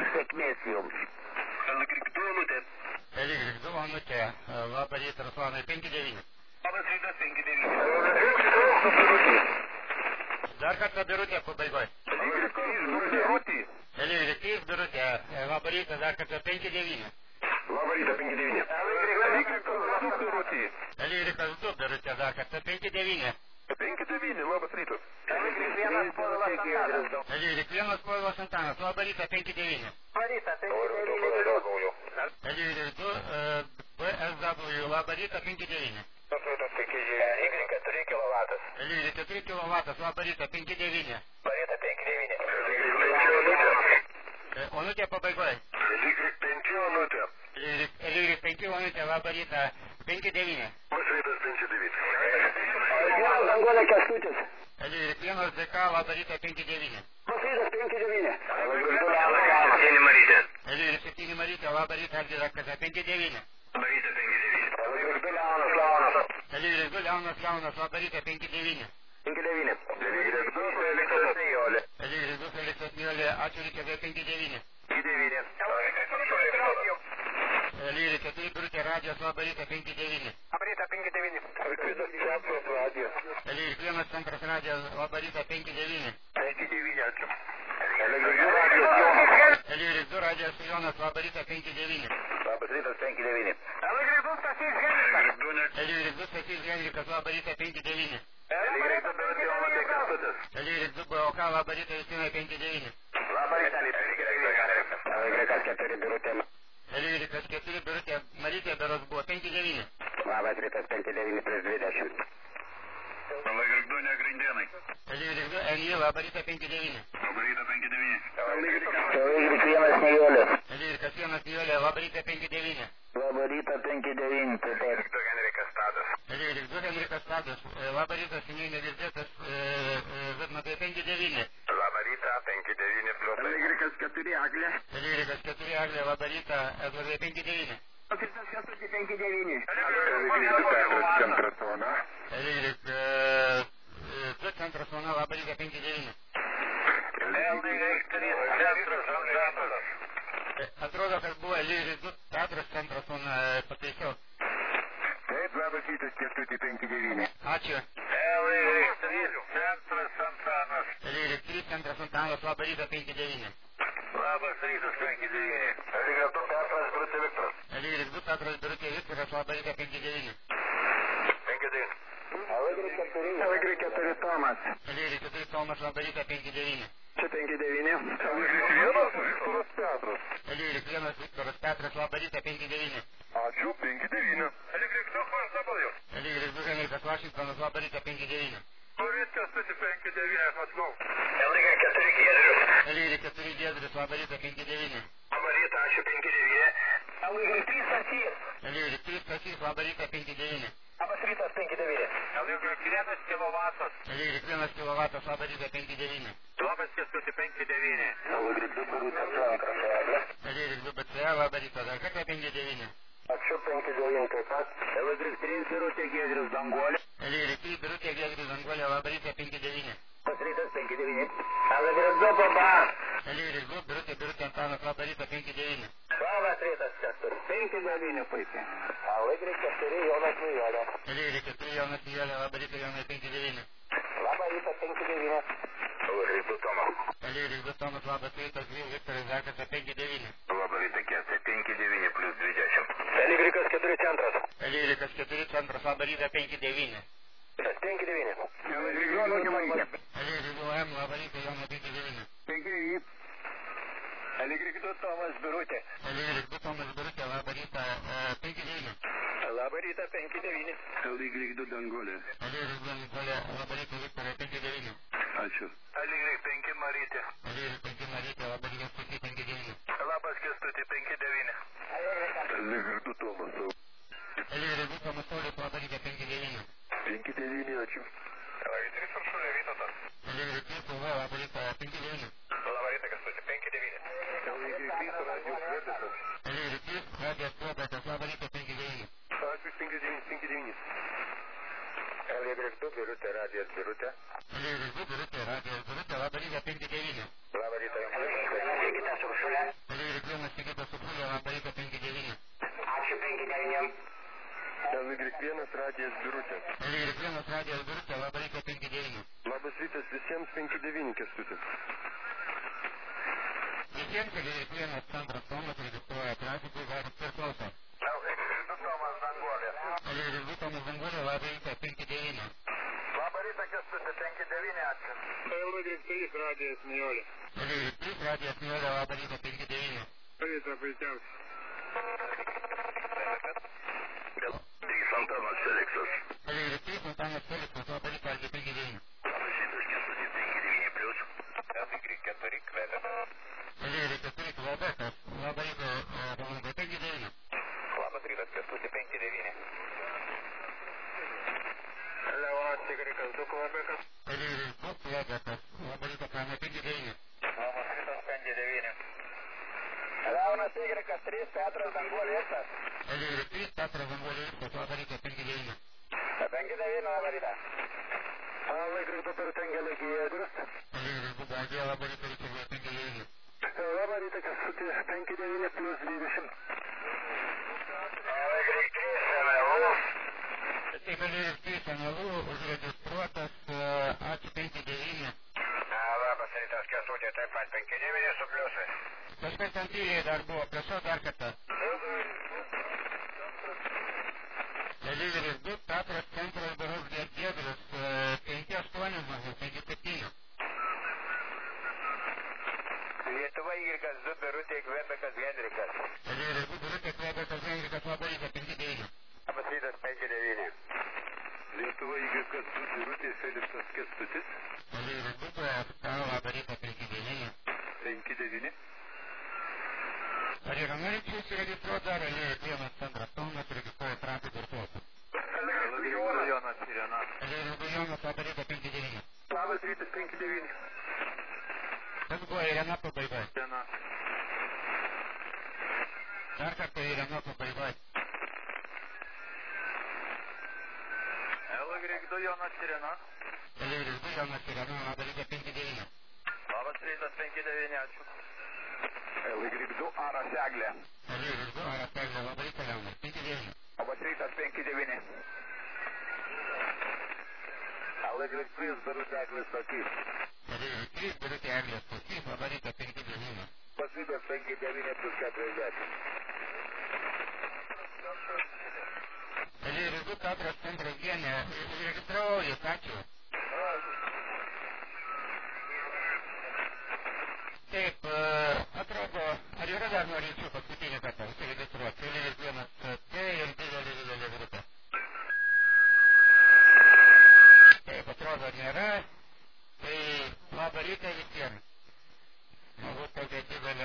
Sėkmės jums. LY2 Onutė. LY2 Onutė. Labą rytą, Ruslanai, 5-9. Labas rytas, 5-9. Dar kartą Birutė pabaigoje. LY3 Birutė. Labą rytą, dar kartą 5-9. Labą rytą, 5-9. LY2 Birutė, dar kartą 5-9. 5-9, labas rytas. LY1 Povilas Antanas, labą rytą, 5-9. LY2 BSW, labą rytą, 5-9. Y4 kilovatas. LY4 kilovatas, labą rytą, 5-9. Labą rytą, 5-9. Onutė pabaigoje. LY5 Onutė. LY5 Onutė, labą rytą, 5-9. Labas rytas, 5-9. Danguolė Kęstutis. LY1 DK, labą rytą, 5-9. Labas rytas, 5-9. LY7 Marytė. LY7 Marytė, labą rytą, Alvydas Kazė, 5-9. Labą rytą, 5-9. LY2 Leonas, labą rytą, 5-9. 5-9. LY2 Feliksas Nijolė. LY2 Feliksas Nijolė, ačiū Ričardai, 5-9. 5-9. LY4 Birutė Radijos, labą rytą, 5-9. Labą rytą, 5-9. LY1 Centras Radijos, labą rytą, 5-9. 5-9, ačiū. LY2 Radijos Jonas, labą rytą, 5-9. Labas rytas, 5-9. LY2 Stasys Henrikas, labą rytą, 5-9. LY2 BOK, labą rytą, Justinai, 5-9. LY4 Birutė. LY4 Birutė Marytė beros buvo, 5-9. Labas rytas, 5-9 prieš 20. LY2 Negrindėnai. LY2 NI, labą rytą, 5-9. Labą rytą, 5-9. LY1 Nijolė. LY1 Nijolė, labą rytą, 5-9. Labą rytą, 5-9. LY2 Henrikas Tadas. LY2 Henrikas Tadas, labą rytą, seniai negirdėtas, Vidmantai, 5-9. Labą rytą, 5-9 plius. LY4 Aglė. LY4 Aglė, labą rytą, Edvardai, 5-9. Labas rytas, Kęstutis, 5-9. LY2 Centras Vona, labą rytą, 5-9. LY3 Centras Žanžanas. Atrodo, kad buvo LY2 Petras Centras Vona, pataisiau. Taip, labas rytas, Kęstutis, 5-9. Ačiū. LY3 Centras Antanas. LY3 Centras Antanas, labą rytą, 5-9. Labas rytas, 5-9. LY2 Petras Birutė Viktoras. LY2 Petras Birutė Viktoras, labą rytą, 5-9. 5-9. LY4 Tomas. LY4 Tomas, labą rytą, 5-9. Čia 5-9. LY1 Viktoras Petras. LY1 Viktoras Petras, labą rytą, 5-9. Ačiū, 5-9. LY2 Varsabalius. LY2 Henrikas Vašingtonas, labą rytą, 5-9. Viskas, 5-9, matau. LY4 Giedrius. LY4 Giedrius, labą rytą, 5-9. Labą rytą, ačiū, 5-9. LY3 Stasys. LY3 Stasys, labą rytą, 5-9. Labas rytas, 5-9. LY1 kilovatas. LY1 kilovatas, labą rytą, 5-9. Labas, Kęstutis, 5-9. LY2 BCA, labą rytą, dar kartą, 5-9. Ačiū, 5-9 taip pat. LY3 Birutė Giedrius Danguolė. LY3 Birutė Giedrius Danguolė, labą rytą, 5-9. Labas rytas, 5-9. LY2 Baba. LY2 Birutė Antanas, labą rytą, 5-9. Labas rytas, Kęstutis. 5-9 puikiai. LY4 Jonas Nijolė. LY4 Jonas Nijolė, labą rytą, Jonai, 5-9. Labą rytą, 5-9. LY2 Tomas. LY2 Tomas, labas rytas, Viktoras Zakas, 5-9. Labą rytą, Kęstutis, 5-9 plius 20. LY4 Centras. LY4 Centras, labą rytą, 5-9. 5-9. LY2M, labą rytą, Jonai, 5-9. 5-9. LY2 Tomas Birutė. LY2 Tomas Birutė, labą rytą, 5-9. Labą rytą, 5-9. LY2 Danguolė. LY2 Danguolė, labą rytą, Viktorai, 5-9. Ačiū. LY5 Marytė. LY5 Marytė, labą rytą, Kęstutis, 5-9. Labas, Kęstutis, 5-9. LY2 Tomas. LY2 Tomas Saulius, labą rytą, 5-9. 5-9, ačiū. LY3 Uršulė Vytautas. LY3 Sauva, labą rytą, 5-9. Labą rytą, Kęstutis, 5-9. LY3 Radijos Vėbetas. LY3 Radijos Vėbetas, labą rytą, 5-9. Ačiū, 5-9. LY2 Birutė Radijos Birutė. LY2 Birutė Radijos Birutė, labą rytą, 5-9. Labą rytą, jums. L1 Sigita Subulė, labą rytą 59. Ačiū 59. LY1 radijas Birutė. L1 radijas Birutė, labą rytą 59. Labas rytas visiems 59, Kęstutis. Visiems L1 centras Tomas registruoja trafikui, varis priklauso. LY2 Tomas Dangolė. L2 Tomas Dangolė, labą rytą 59. Labą rytą, Kęstutis, 59, ačiū. LY3 radijas Nijolė. L3 radijas Nijolė, labą rytą 59. Rytą puikiausiai. L3 Antanas Feliksas. L3 Antanas Feliksas, labą rytą 59. Labas rytas, Kęstutis, 59 plius. LY4 Kvebekas. L4 Kvebekas, labą rytą 59. Labas rytas, Kęstutis, 59. Leonas Tigrikas, 2 Kvebekas. L2 Kvebekas, labą rytą 59. Labas rytas, 59. Leonas Tigrikas, 3 Petras Dangolė. L3 Petras Dangolė, labą rytą 59. 59, labą rytą. LY2 Pertengelė Giedrius. L2 Gagė, labą rytą 59. Labą rytą, Kęstutis, 59 plius 20. Taip, L3 NLU užregistruotas A59. Labas rytas, Kęstutis, taip pat 59 su pliusais. Kažkas ten tyliai dar buvo, prašau dar kartą. L2 Petras centras Barus Giedrius 58 maždaug 57. Lietuva Ygrikas, 2 Birutė Kvebekas Hendrikas. L2 Birutė Kvebekas Hendrikas, labą rytą 59. Labas rytas, 59. Lietuva Ygrikas, 2 Birutė Feliksas Kęstutis. L2 PFK, labą rytą 59. 59. Ar yra norinčių įsiregistruoti, ar L1 centras Tomas registruoja trafikų vartotojų? L2 Jonas Irena. L2 Jonas, labą rytą 59. Labas rytas, 59. Kas buvo Irena pabaigoje? Irena. Dar kartą Irena pabaigoje. L2 Jonas Irena. L2 Jonas Irena, labą rytą 59. Labas rytas, 59, ačiū. L2 Aras Eglė. L2 Aras Eglė, labą rytą Leonas 59. Labas rytas, 59. L3 Birutė Eglės Stakys. L3 Birutė Eglės Stakys, labą rytą 59. Labas rytas, 59 plus 40. L2 Petras centras Genė, užregistravau jūs, ačiū. Taip, atrodo, ar yra dar norinčių paskutinį kartą užsiregistruoti? L1 T ir didelė grupė. Taip, atrodo, nėra. Tai labą rytą visiems. Smagu tokia didelė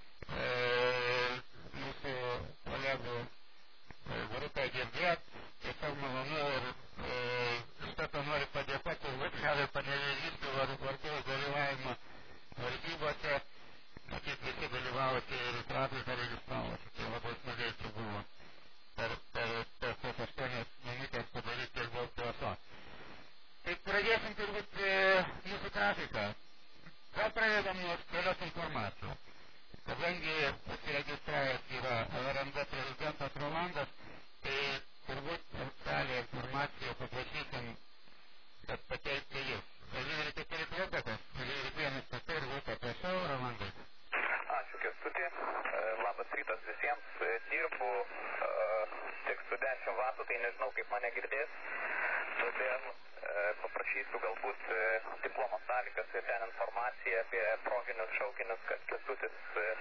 mūsų kolegų grupę girdėt. Tiesiog malonu ir iš karto noriu padėkoti už Vaitkavę panevėžystų vardų dalyvavimą varžybose. Matyt, visi dalyvavote ir trafiką registravote. Tai labai smagiai čia buvo per tas 8 minutės padaryti tiek daug klauso. Tai pradėsim turbūt mūsų trafiką. Gal pradedam nuo aktualios informacijos. Kadangi pasiregistravęs yra LRMD prezidentas Rolandas, tai turbūt aktualią informaciją paprašysim, kad pateikti jis. L4 Kvebekas, L1 ST ir VT, prašau, Rolandai. Ačiū, Kęstutį. Labas rytas visiems. Dirbu tik su 10 vatų, tai nežinau, kaip mane girdės. Todėl paprašysiu galbūt diplomo sąlygas ir ten informaciją apie proginius šaukinius, kad Kęstutis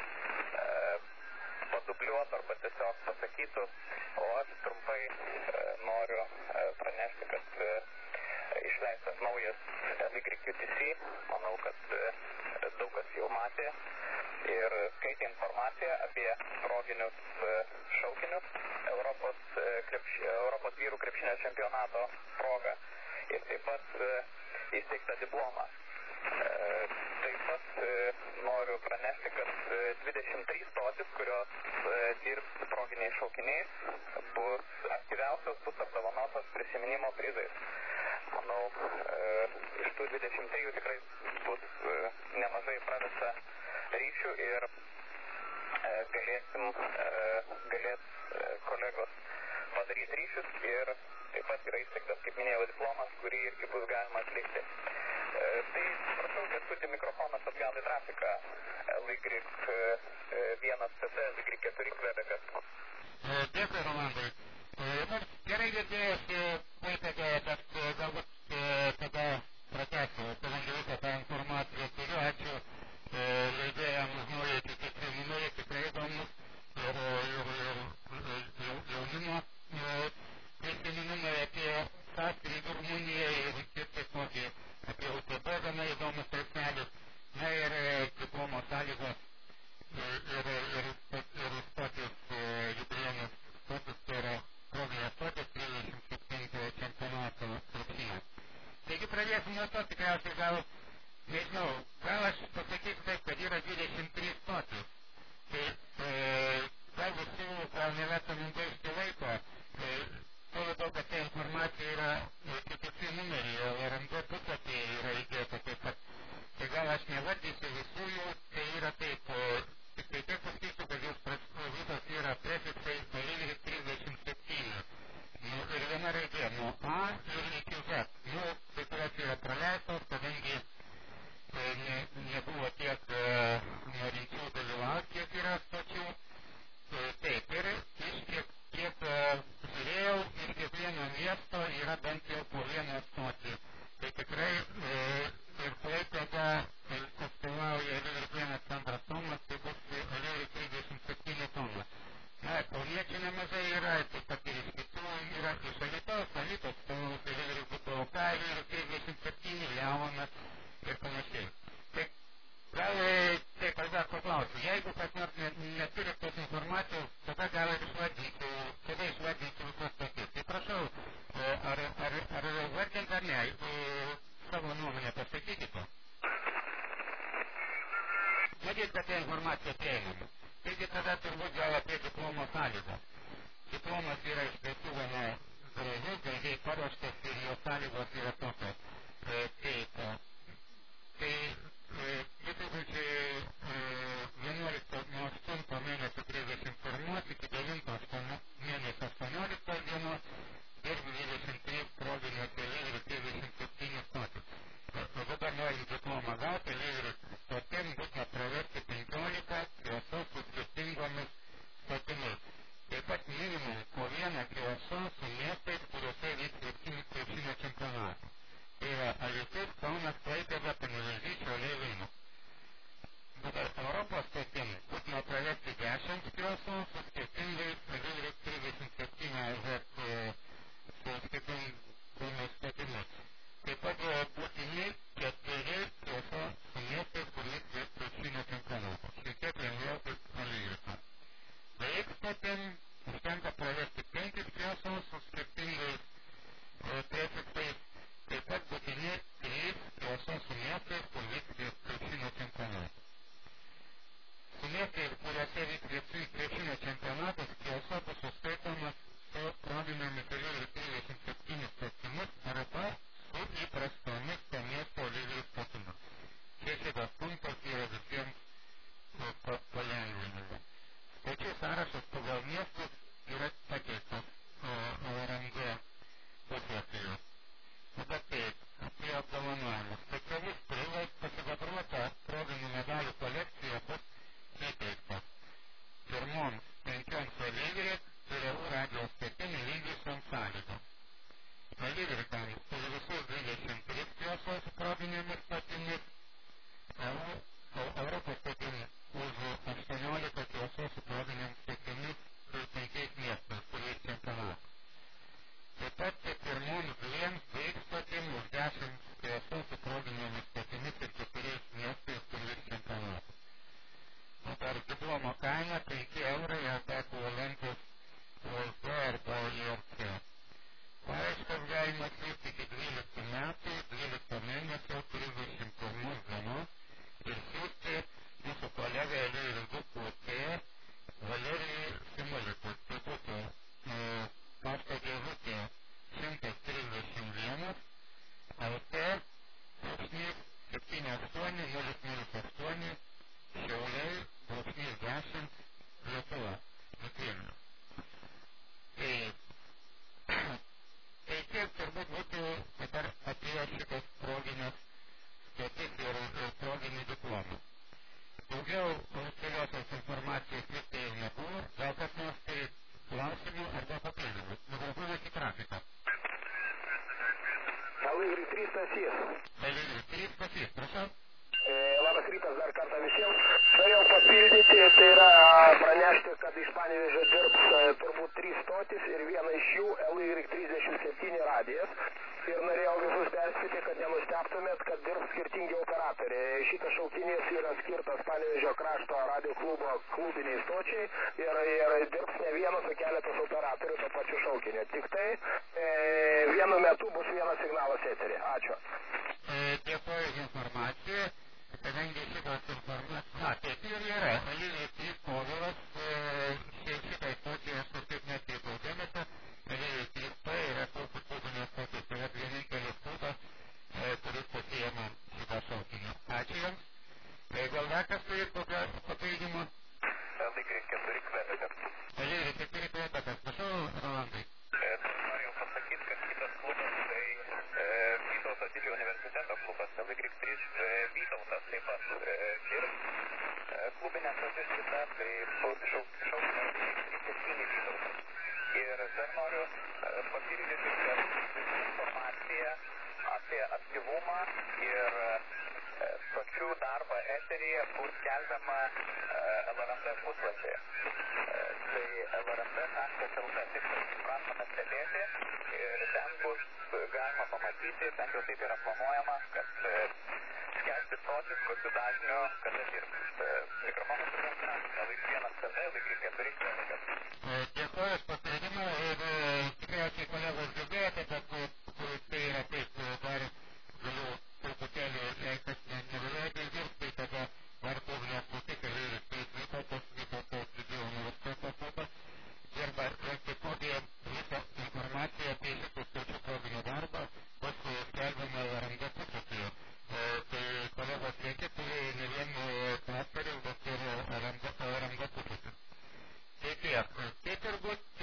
padubliuotų arba tiesiog pasakytų. O aš trumpai noriu pranešti, kad išleistas naujas LYQTC. Manau, kad daug kas jau matė ir skaitė informaciją apie proginius šaukinius Europos vyrų krepšinio čempionato proga ir taip pat įsteigtą diplomą. Taip pat noriu pranešti, kad 23 stotis, kurios dirbs proginiais šaukiniais, bus aktyviausios, bus apdovanotos prisiminimo prizais. Manau, iš tų 23 tikrai bus nemažai pravesta ryšių ir galės kolegos padaryti ryšius ir taip pat yra įsteigtas, kaip minėjau, diplomas, kurį irgi bus galima atlikti. Tai prašau, Kęstuti, mikrofonas atgal į trafiką LY1CC, LY4 Kvebekas. Dėkui, Rolandai. Nors gerai girdėjosi Klaipėdoje, bet galbūt tada pratęsiu, kadangi visą tą informaciją turiu. Ačiū leidėjams naujai tikrai numeriai, tikrai įdomus ir jaunimo prisiminimai apie sąskrydį Rumuniją ir taipogi apie UTB gana įdomus straipsnelis. Na ir diplomo sąlygos ir stotis jubiliejinis stotis, tai yra proginės stotis 37 čempionato krepšinio. Taigi pradėsim nuo to, tikriausiai gal aš pasakysiu taip, kad yra 23 stotis. Tai gal visų nevertam gaišti laiko, tuo labiau, kad ta informacija yra kitokie numeriai, RMD puslapyje yra įdėta taip pat. Tai gal aš nevardysiu visų jų, tai yra taip, tik tai taip pasakysiu, kad jūs visos yra prefiksai nuo LY37. Ir viena raidė nuo A ir iki Z. Kai kurios yra praleistos, kadangi nebuvo tiek norinčių dalyvauti, kiek yra stočių. Taip, ir kiek žiūrėjau, iš kiekvieno miesto yra bent jau po vieną stotį. Tai tikrai ir Klaipėda atstovauja LY1 centras Tomas, tai bus LY37 Tomas. Na, kauniečių nemažai yra, taip pat ir iš kitų yra iš Alytaus atstovus, LY2OK, LY37, Leonas ir panašiai. Tai gal taip aš dar paklausiu, jeigu kas nors neturi tos informacijos, tada gal ir išvardinti visos tokius. Tai prašau, ar vardinti ar ne, savo nuomonę pasakykite. Matyt, kad ta informacija prieinama. Taigi tada turbūt gal apie diplomo sąlygas. Diplomas yra iš tiesų gana gražiai paruoštas ir jo sąlygos yra tokios. Tai 2011 nuo 8 mėnesio 31 iki 9 mėnesio 18 dienos ir 23 proginės LY37 stotis. O dabar norint diplomą gauti, stotim būtina praversti 15 QSO su skirtingomis stotimis. Taip pat minimum po vieną QSO su miestais, kuriuose vyks krepšinio čempionatų. Tai yra Alytus, pranešti, kad iš Panevėžio dirbs turbūt 3 stotis ir viena iš jų LY37 radijas. Ir norėjau visus perspėti, kad nenustebtumėt, kad dirbs skirtingi operatoriai. Šitas šaukinys yra skirtas Panevėžio krašto radio klubo klubiniai stočiai ir dirbs ne vienas, o keletas operatorių to pačiu šaukiniu. Tik tai vienu metu bus vienas signalas eterį. Ačiū. Dėkuoju informaciją. Kadangi šitos informacijos, taip ir yra, LY3 povilas šitai stočiai aš taip neatkreipiau dėmesio, LY3P yra klubų klubinės stotis, tai yra vienintelis klubas, kuris pasiėmė šitą šaukinį. Ačiū Jums. Gal dar kas turi papildymų? LY4 kvebekas. LY4 kvebekas. Prašau, Rolandai. Noriu pasakyti, kad kitas klubas, tai Vytauto didžiojo universiteto klubas, LY3 Vytautas taip pat dirbs. Klubinė stotis kita, tai šaukinio LY37 Vytautas. Ir dar noriu papildyti, kad informacija apie aktyvumą ir stočių darbą eteryje bus skelbiama LRMD puslapyje. Tai LRMD.lt, tik prašome stebėti ir ten bus galima pamatyti, bent jau taip yra planuojama, kad skelbti stotis, kokiu dažniu, kada dirbs. Mikrofonas LY1 CD, LY4 kvebekas. Dėkuoju už papildymą ir tikriausiai kolegos girdėjote, kad tai yra taip, dar galiu truputėlį, jei kas negalėjote dirbti, tai tada dar klubinės stotis LY3 Vytautas didžiojo universiteto klubas dirba ir taipogi visą informaciją apie šitų stočių klubinį darbą bus skelbiama LRMD puslapyje. Tai kolegos reikia turi ne vien klasterius, bet ir LRMD puslapį. Tai tiek. Tai turbūt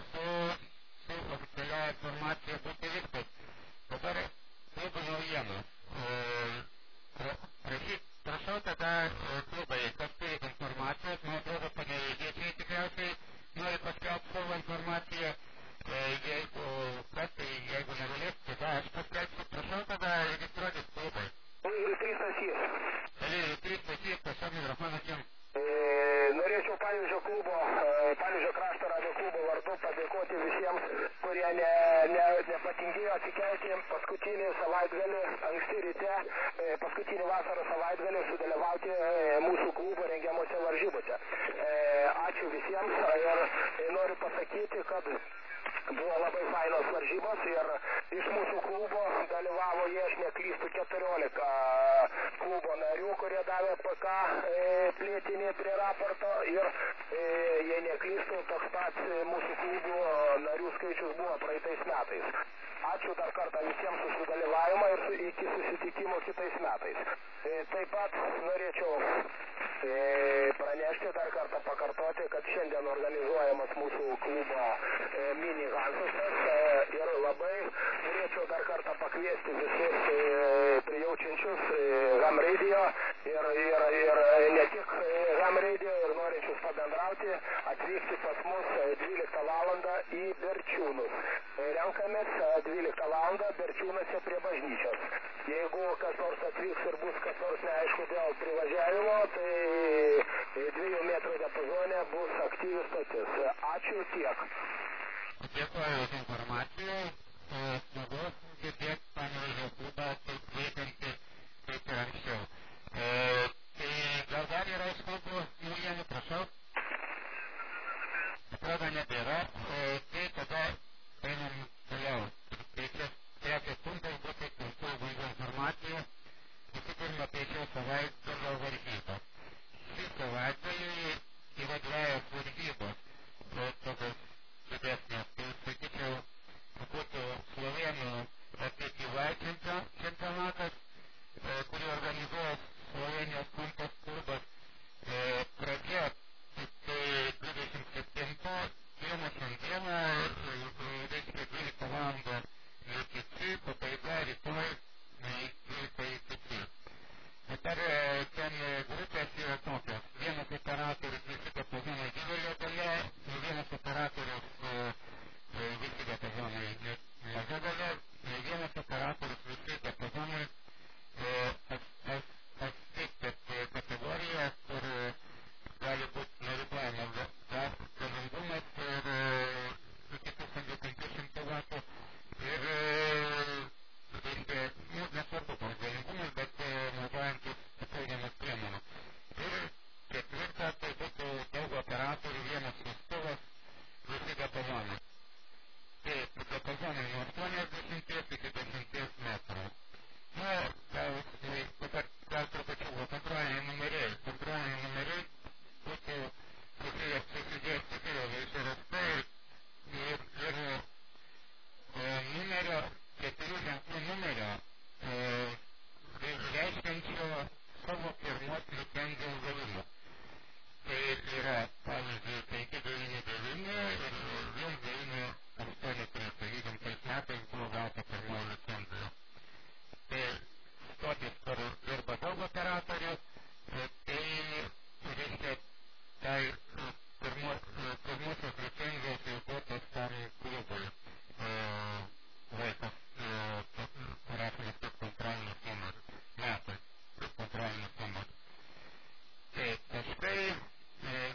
su oficialia informacija būtų viskas. Dabar klubų naujienos. Prašau tada klubai, kas turi informacijos, man atrodo, panevėžiečiai tikriausiai nori paskelbti savo informaciją. Jeigu kas, tai jeigu negalės, tada aš paskelbsiu. Prašau tada registruotis klubai. LY3 Stasys. LY3 Stasys, prašau mikrofonas Jums. Norėčiau Panevėžio krašto radio klubo vardu padėkoti visiems, kurie nepatingėjo atsikelti paskutinį savaitgalį, anksti ryte, paskutinį vasaros savaitgalį sudalyvauti mūsų klubo rengiamuose varžybose. Ačiū visiems ir noriu pasakyti, kad buvo labai fainos varžybos ir iš mūsų klubo dalyvavo, jei aš neklystu, 14 klubo narių, kurie davė PK plėtinį prie raporto ir, jei neklystu, toks pats mūsų klubo narių skaičius buvo praeitais metais. Ačiū dar kartą visiems už sudalyvavimą ir iki susitikimo kitais metais. Taip pat norėčiau pranešti, dar kartą pakartoti, kad šiandien organizuojamas mūsų klubo mini Hansusas ir labai norėčiau dar kartą pakviesti visus prijaučiančius Ham Radio ir ne tik Ham Radio ir norinčius pabendrauti, atvykti pas mus 12 valandą į Berčiūnus. Renkamės 12 valandą Berčiūnuose prie bažnyčios. Jeigu kas nors atvyks ir bus kas nors neaišku dėl privažiavimo, tai 2 metrų diapazone bus aktyvi stotis. Ačiū tiek. Dėkuoju už informaciją. Smagu girdėti Panevėžio klubą taip veikiantį kaip ir anksčiau. Tai gal dar yra iš klubų naujienų, prašau? Atrodo nebėra. Tai tada einam toliau. Trečias punktas bus klubų informacija. Visų pirma, tai šio savaitgalio varžybos. Šį savaitgalį yra 2 varžybos. Tokios didesnės. Tai sakyčiau, būtų Slovėnų ATP čempionatas, kurį organizuoja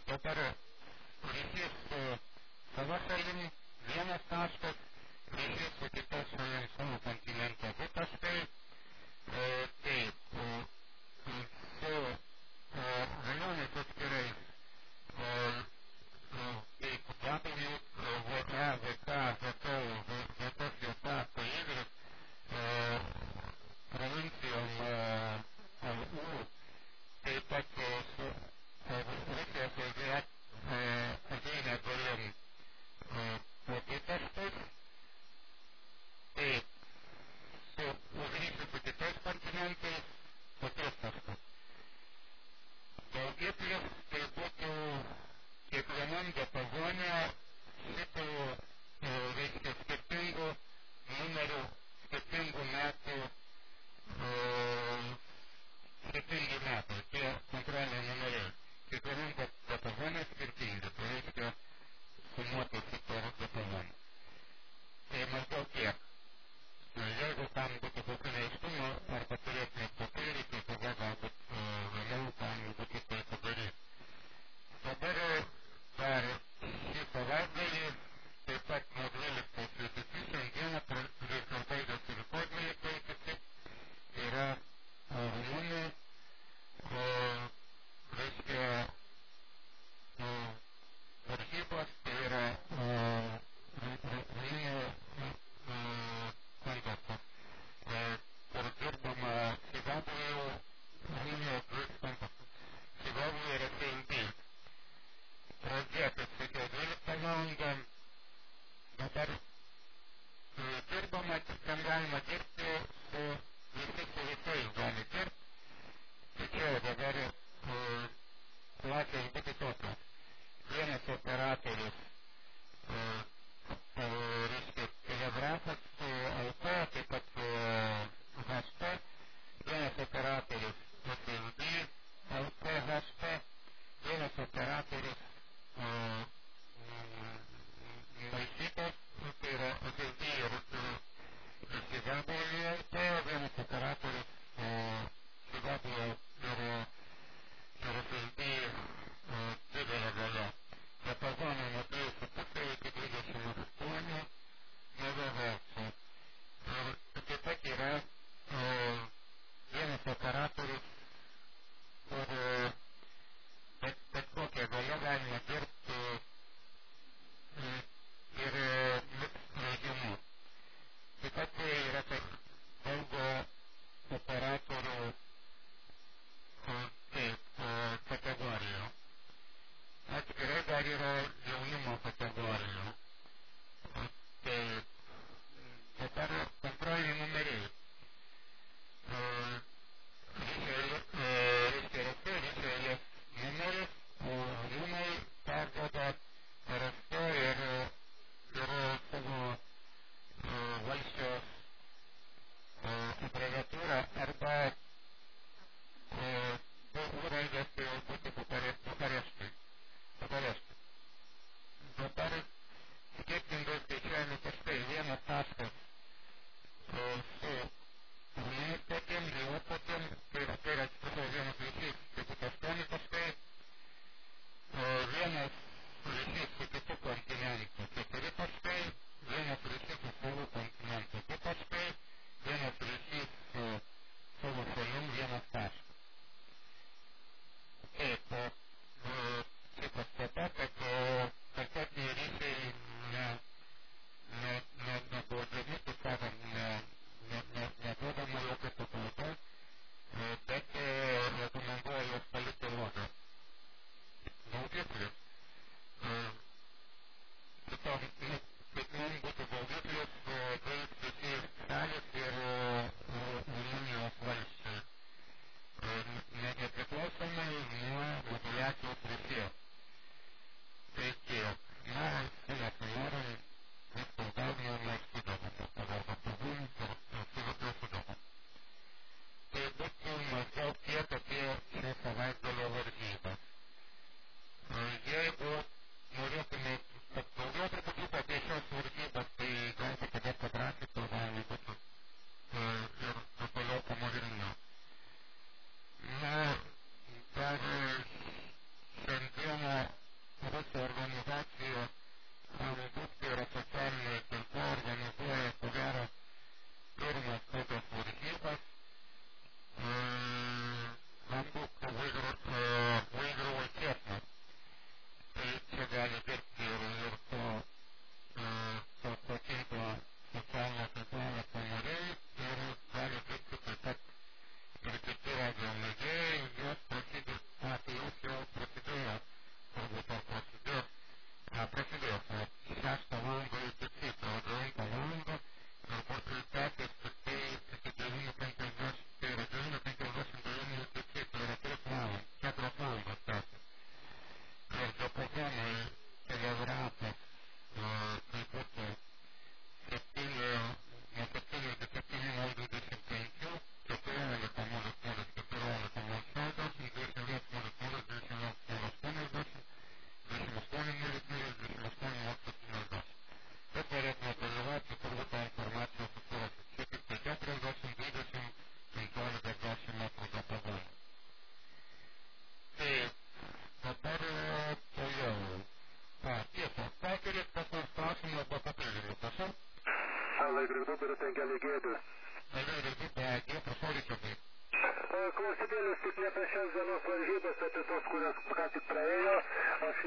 dabar ryšys su savo šalim vienas taškas, ryšys su kitos šalim savo kontinente 2 taškai. Taip, su rajonais atskirais, kaip W, VE, VK, VT, VTS, VTA, PY, provincijom U, taip pat su Rusijos azijinė dalim po 2 taškus. Taip, už ryšį su kitais kontinentais po 3 taškus. Daugiklis tai būtų kiekvienam diapazone šitų, reiškia, skirtingų numerių, skirtingų metų, skirtingi metai, tie kontroliniai numeriai. Kiekvienam diapazone skirtingi, tai reiškia sumuotis per diapazoną. Tai maždaug tiek. Jeigu tam būtų kokių neaiškumų arba turėtumėt papildyti, tai tada galbūt vėliau tam būtų tai padaryti. Dabar dar šį savaitgalį, taip pat nuo 12 iki šiandieną, baigėsi rytoj 12 iki, yra rumunų, reiškia, varžybos, tai yra rumunų konkursas, kur dirbama Zimbabvėje, Rumunijos konkursas. Zimbabvėje yra CNB. Pradžia, kaip sakiau, 12 valandą. Dabar dirbama, ten galima dirbti su visais gali dirbti. Tačiau dabar klasės būtų tokios. Vienas operatorius, reiškia, telegrafas LP, taip pat HP, vienas operatorius SSD, LP, HP, vienas operatorius maišytas, tai yra SSD ir Zimbabvėje LP, vienas operatorius Zimbabvėje ir SSD didelė galia. Diapazonai nuo 3,5 iki 28 megahercų. Ir taip pat yra vienas operatorius, kur bet kokią galę galima dirbti ir mix leidimu. Taip pat yra daug operatorių kategorijų. Atskirai dar yra jaunimo kategorijų. Tai dabar kontroliniai numeriai. Ryšėlės numeris, rūmai perduoda RST ir savo valsčios abreviatūrą arba raidės tai būtų Bukareštui. Dabar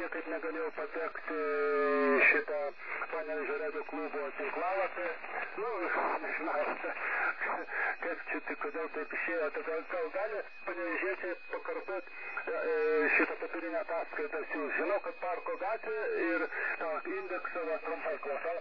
niekaip negalėjau patekti šitą Panevėžio Radio klubo tinklalapį. Nu, žinote, kaip čia, tai kodėl taip išėjo, tada gal gali panevėžiečiai pakartot šitą papirinę ataskaitą. Žinau, kad Parko gatvė ir indeksą trumpai klausau.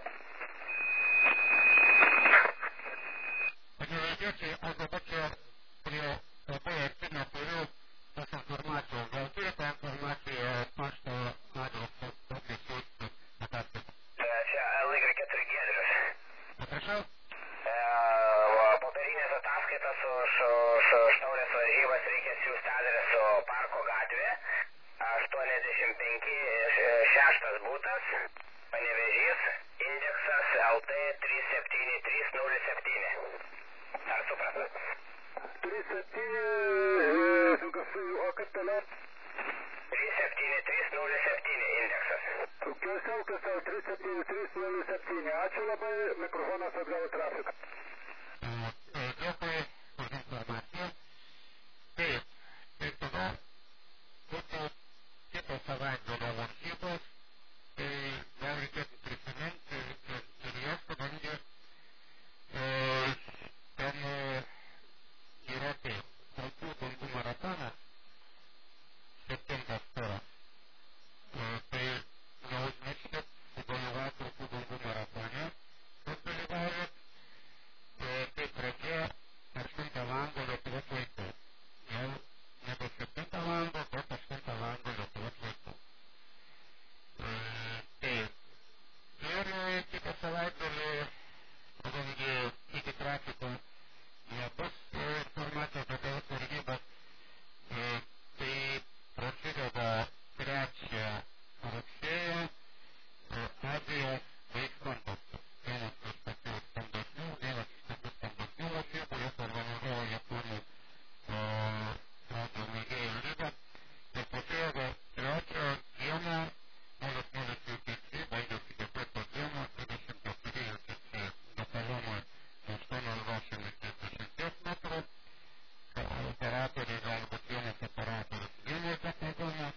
Panevėžiečiai, aš dabar čia prie labai arti neturiu tos informacijos. Gal turite informaciją pašto adresu, kokį siųsti ataskaitą? Čia LY4 Giedrius. Paprašau? Popierinės ataskaitas už taurės varžybas reikia siųsti adresu Parko gatvė, 85 6 butas, Panevėžys, indeksas LT 37307. Ar supratat? 37, o kaip toliau? 37307 indeksas. Klausiau, 37307. Ačiū labai, mikrofonas atgal į trafiką. Dėkui už informaciją. Taip, tai tada būtų kito savaitgalio varžybos, tai gal reikėtų prisiminti ir jas, kadangi ten yra taip, Traukų bangų maratonas, 7 turas. Tai neužmirškit sudalyvauti Traukų bangų maratone, kas dalyvaujat. Tai pradėjo 8 valandą Lietuvos laiku. Jau nebe 7 valandą, bet 8 valandą Lietuvos laiku. Taip. Ir kitą savaitgalį, kadangi iki trafiko nebus informacijos apie tas varžybas, tai prasideda 3 rugsėjo Azijos vaikkonkursas. Vienas iš tokių stambesnių varžybų, jis organizuoja Japonų radio mėgėjų lygą. Ir prasideda 3 dieną 0:0 UTC, baigėsi 4 dieną 24 UTC batalionui 80 iki 10 metrų. Operatoriai gali būti vienas operatorius vienas etagonas,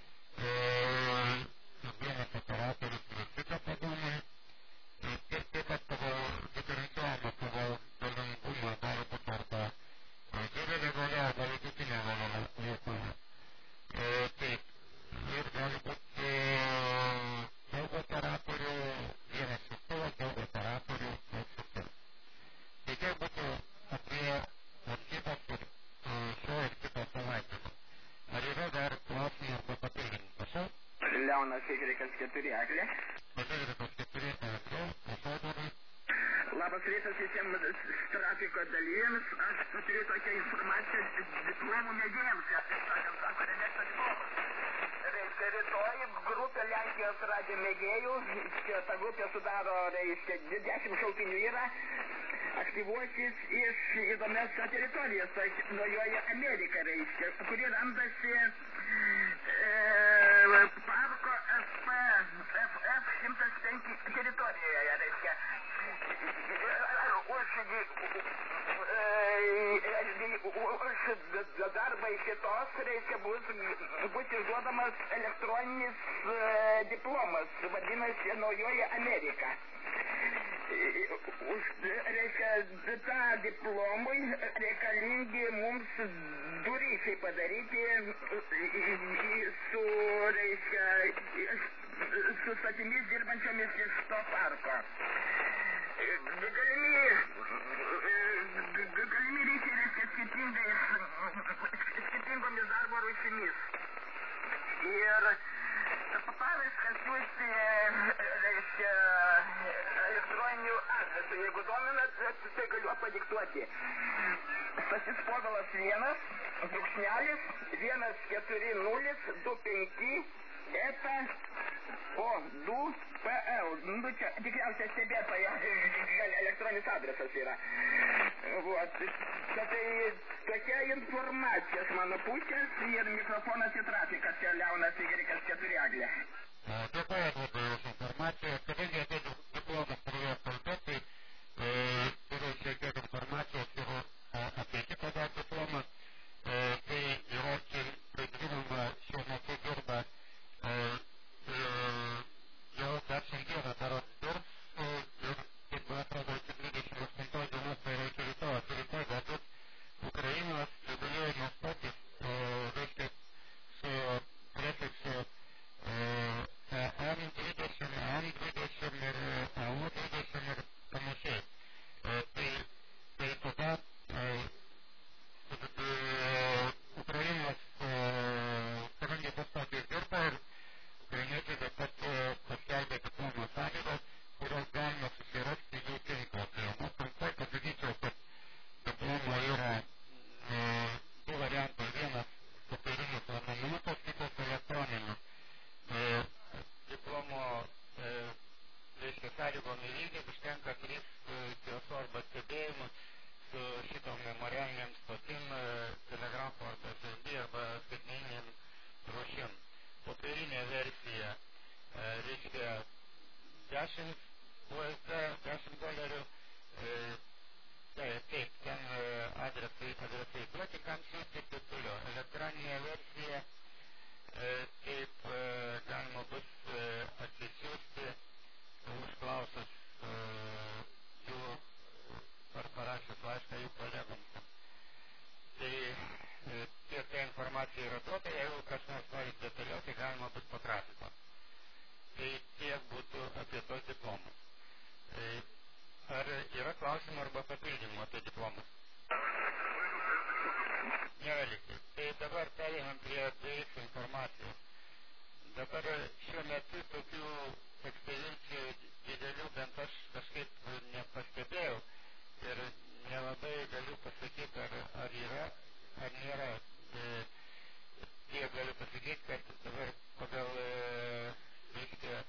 vienas operatorius visi etagonai. Ir taip pat pagal diferencijuojama pagal galingumą gali būti arba didelė galia, arba vidutinė galia lietuvė. Taip, ir gali būti daug operatorių, vienas siųstuvas, daug operatorių, daug siųstuvų. Tai tiek būtų apie varžybas ir šio ir kito savaitgalio. Ar yra dar klausimų arba papildymų? Prašau? Leonas Igrikas 4 Eglė. Igrikas 4 Eglė, prašau darai. Labas rytas visiems trafiko dalyviams. Aš turiu tokią informaciją diplomų mėgėjams, kaip sakant, sako, nemėgsta diplomus. Reiškia, rytoj grupė Lenkijos radijo mėgėjų, ta grupė sudaro, reiškia, 10 šaukinių yra, aktyvuosis iš įdomios teritorijos, tai Naujoji Amerika, reiškia, kuri randasi Parko FF 105 teritorijoje, reiškia. Už darbą šitos, reiškia, bus išduodamas elektroninis diplomas, vadinasi Naujoji Amerika. Reiškia, tą diplomui reikalingi mums du ryšiai padaryti su, reiškia, su statimis dirbančiomis iš to parko. Galimi ryšiai, reiškia, skirtingomis darbo rūšimis. Ir paraišką siųsti, reiškia, elektroniniu adresu. Jeigu dominat, tai galiu padiktuoti. Stasys Povilas 1, brūkšnelis, 14025 eta o2pl. Nu, čia tikriausiai stebėtojo elektroninis adresas yra. Вот. Tai tokia informacija iš mano pusės ir mikrofonas į trafiką. Čia Leonas Igrikas 4 Eglė. Dėkoju labai už informaciją. Kadangi apie diplomus pradėjo kalbėti, turiu šiek tiek informacijos ir apie kitą dar diplomą. Tai yra, kaip žinoma, šiuo metu dirba elektroninė versija, reiškia 10 USD, $10, taip, ten adresai duoti, kam siūsti ir taip toliau. Elektroninė versija, kaip galima bus atsisiųsti užklausus jų ar parašius laišką jų kolegoms. Tai tiek ta informacija yra duota, jeigu kas nors nori detaliau, tai galima bus po trafiko. Tai tiek būtų apie tos diplomus. Ar yra klausimų arba papildymų apie diplomus? Nėra likti. Tai dabar pereinam prie DX informacijos. Dabar šiuo metu tokių ekspedicijų didelių bent aš kažkaip nepastebėjau ir nelabai galiu pasakyti, ar yra, ar nėra. Tiek galiu pasakyti, kad dabar pagal reiškia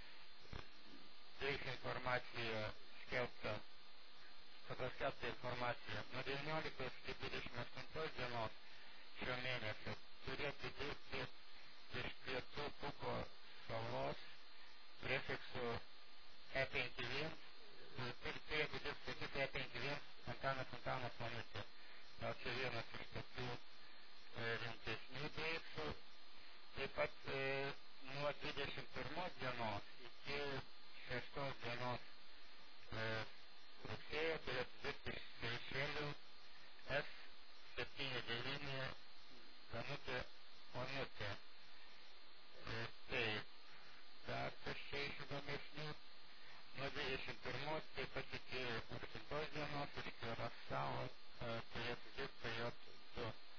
DX informaciją skelbta, pagal skelbtą informaciją nuo 19 iki 28 dienos šio mėnesio turėtų dirbti iš pietų Kuko salos prefiksu E51, turėtų dirbti E51 Antanas Manutė. Gal čia vienas iš tokių rimtesnių dėksų. Taip pat nuo 21 dienos iki 6 dienos rugsėjo turėtų dirbti iš Seišelių S79 Danutė Onutė. Taip, dar kažkiek įdomesnių. Nuo 21 taip pat iki 8 dienos iš Kiurasao turėtų dirbti J2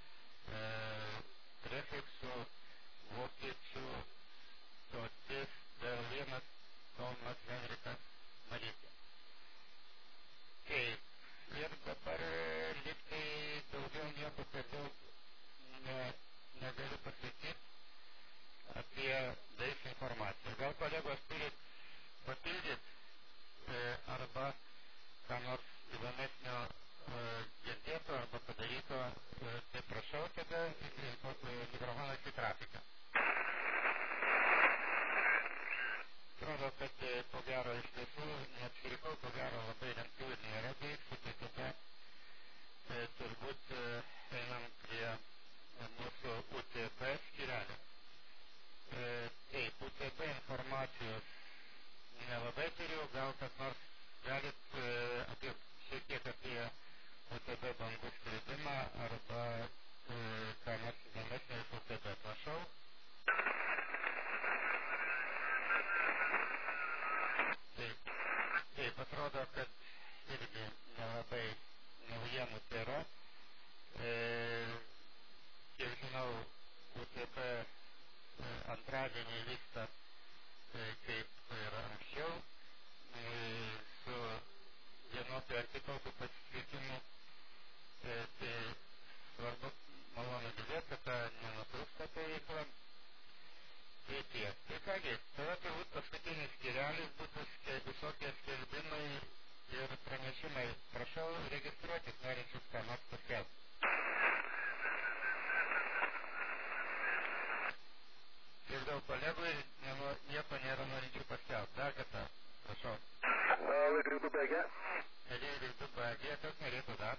prefiksu vokiečių stotis Berlynas Kaunas Henrikas Marytė. Taip, ir dabar liktai daugiau nieko per daug negaliu pasakyti apie DX informaciją. Gal kolegos turit papildyti arba ką nors įdomesnio girdėto arba padaryto, tai prašau tada mikrofonas į trafiką. Atrodo, kad ko gero iš tiesų neapsirikau, ko gero labai rimtų ir nėra dėksų, tai tada turbūt einam prie mūsų UTB skyrelio. Taip, UTB informacijos nelabai turiu, gal kas nors galit šiek tiek apie UTB bangų skridimą arba ką nors įdomesnio iš UTB. Prašau. Taip, atrodo, kad irgi nelabai naujienų tai yra. Kiek žinau, UTB antradienį vyksta kaip ir anksčiau, su vienokiu ar kitokiu pasikeitimu. Tai svarbu, malonu girdėti, kad ta nenutrūksta ta veikla. Tai tiek. Tai kągi, tada turbūt paskutinis skyrelis būtų visokie skelbimai ir pranešimai. Prašau registruotis, norinčius ką nors paskelbti. Tiek daug kolegų ir nieko nėra norinčių paskelbti. Dar kartą, prašau. Laikrydų BG. Laikrydų BG, kas norėtų dar?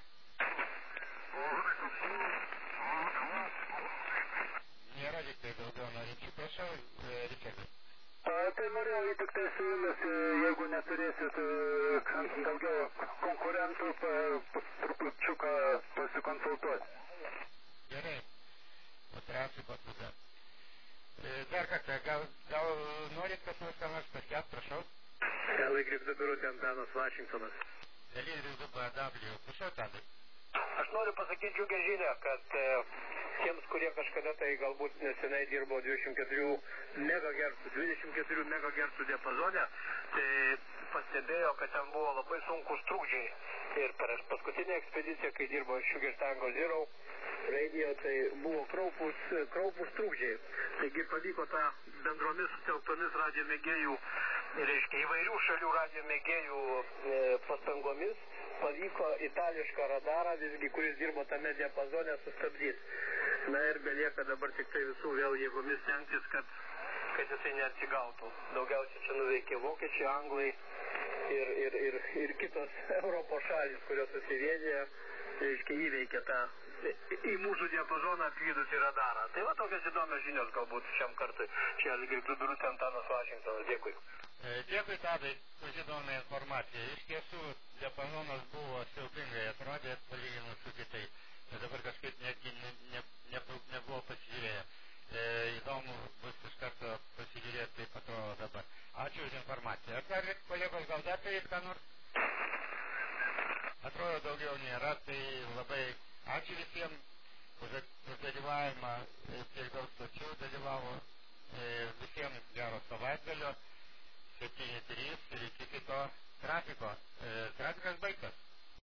Nėra liktai daugiau norinčių, prašau, Richardai. Tai norėjau tik tai su jumis, jeigu neturėsit daugiau konkurentų, trupučiuką pasikonsultuoti. Gerai, po trafikos tada. Dar kartą, gal norit kas nors paskelbti, prašau? Laikrydų birutė Antanas Vašingtonas. Laikrydų BW, prašau, Tadai. Aš noriu pasakyti džiugę žinią, kad tiems, kurie kažkada tai galbūt nesenai dirbo 24 MHz diapazone, tai pastebėjo, kad ten buvo labai sunkus trukdžiai. Ir per paskutinę ekspediciją, kai dirbo Sugar Tango Zero radio, tai buvo kraupus trukdžiai. Taigi pavyko tą bendromis sutelktomis radio mėgėjų, reiškia įvairių šalių radio mėgėjų pastangomis, pavyko itališką radarą, visgi, kuris dirbo tame diapazone, sustabdyti. Na ir belieka dabar tik tai visų vėl jėgomis stengtis, kad kad jisai neatsigautų. Daugiausiai čia nuveikė vokiečiai, anglai ir kitos Europos šalis, kurios susivienė, reiškia įveikė tą į mūsų diapazoną atvydusi radarą. Tai va tokios įdomios žinios galbūt šiam kartui. Čia Algirdas Birutė, Antanas Vašingtonas. Dėkui. Dėkui, Tadai, už įdomią informaciją. Iš tiesų, diapazonas buvo siaubingai atrodė, palyginus su kitais. Bet dabar kažkaip netgi nebuvo pasižiūrėję. Įdomu bus iš karto pasižiūrėti, kaip atrodo dabar. Ačiū už informaciją. Ar dar kolegos gal dar tai ką nors? Atrodo daugiau nėra, tai labai ačiū visiems už dalyvavimą, tiek daug stočių dalyvavo, visiems gero savaitgalio, 7:03 ir iki kito trafiko. Trafikas baigtas.